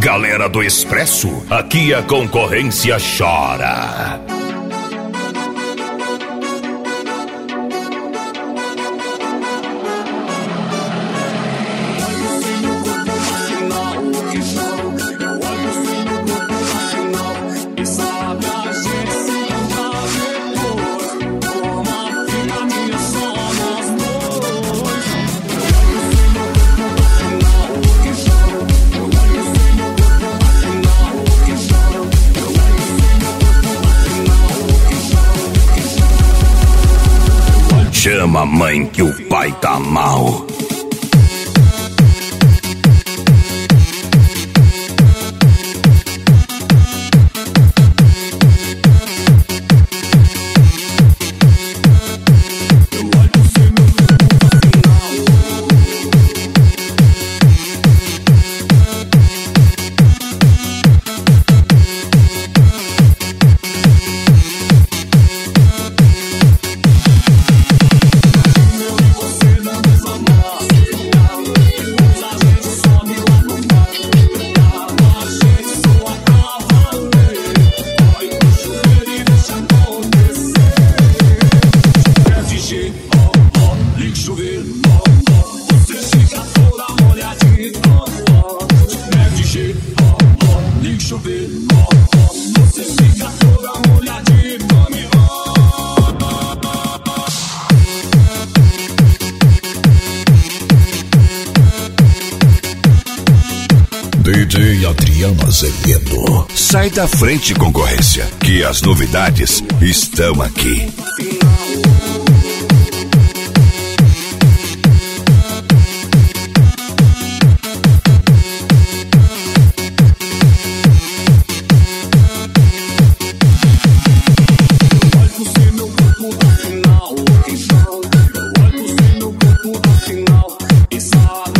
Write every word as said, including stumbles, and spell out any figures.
Galera do Expresso, aqui a concorrência chora. Chama a mãe que o pai tá mal. D J Adriano Azevedo. Sai da frente, concorrência, que as novidades estão aqui. Final, final, final, final, final, final,